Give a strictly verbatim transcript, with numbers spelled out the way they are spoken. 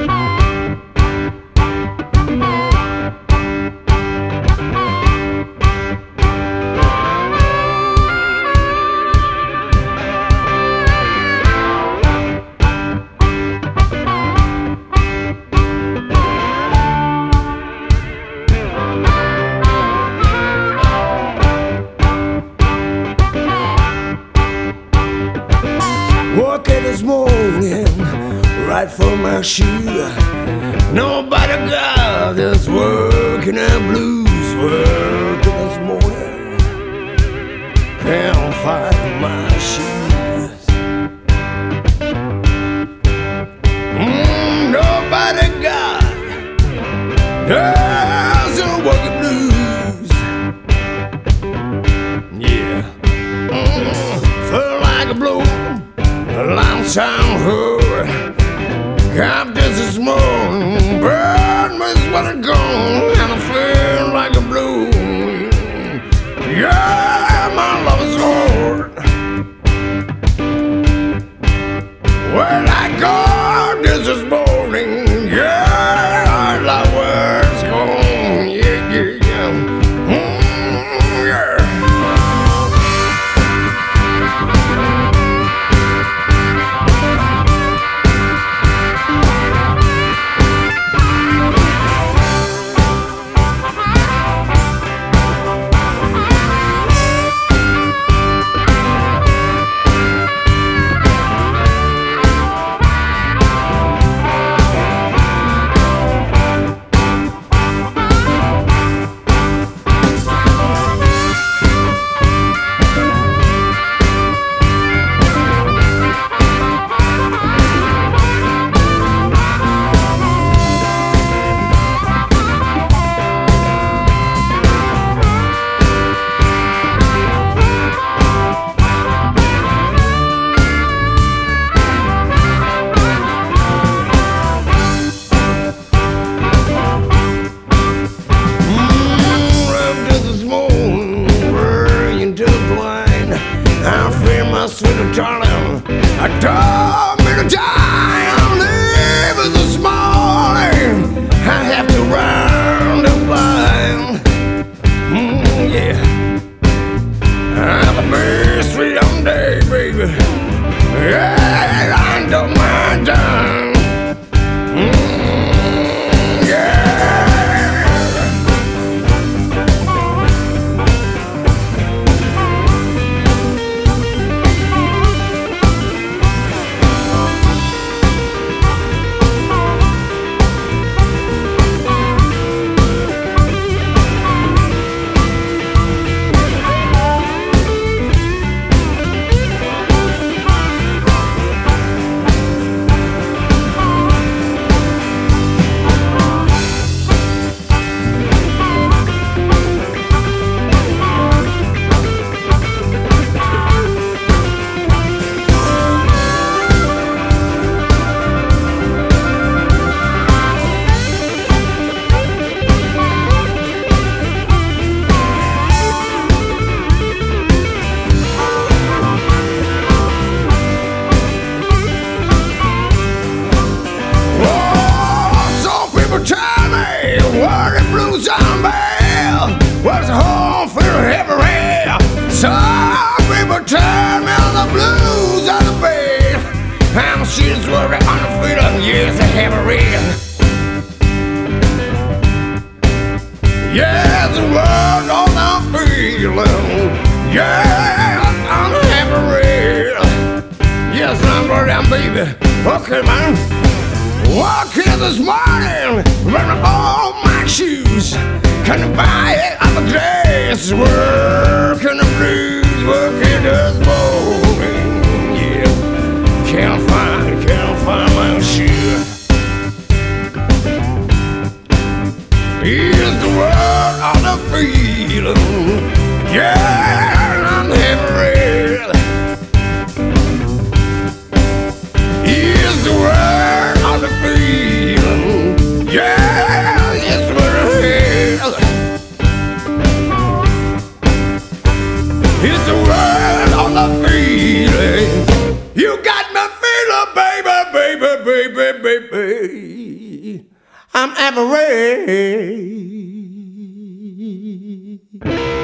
Walking this morning, right from my shoe. Nobody got this working the blues. Working this morning, can't find my shoes. Mm, nobody got this working blues. Yeah, mm, feel like a blow. A long time hurry, got this this morning, burn me when it's gone, and I feel like a blue. Yeah, my love is hard. When I got this this morning, yeah, I love where it's gone, yeah, yeah, yeah, mm, yeah. Sweet darling, I told me to die. I'm leaving this morning. I have to run the blind. Mm, yeah, I'm a mystery on day, baby. Yeah, I don't mind dying. Mm, yeah. What the blues on bell? What's the whole feel heavy? Some people tell me the blues on the bed. And she's working on the freedom, yes, the heavy rain. Yeah, the world on the feeling. Yeah, on the heavy rain. Yes, I'm working, baby. Okay, man. Walking this morning, running all my shoes. Can you buy it up a glass? Working the blues, working this morning. Yeah, can't find, can't find my shoe. Here's the world on the feeling. Yeah, I'm heavy red. Here's the world on the feeling. Yeah, it's what it is. Here's the world on the feeling. You got me feeling, baby, baby, baby, baby. I'm ever ready.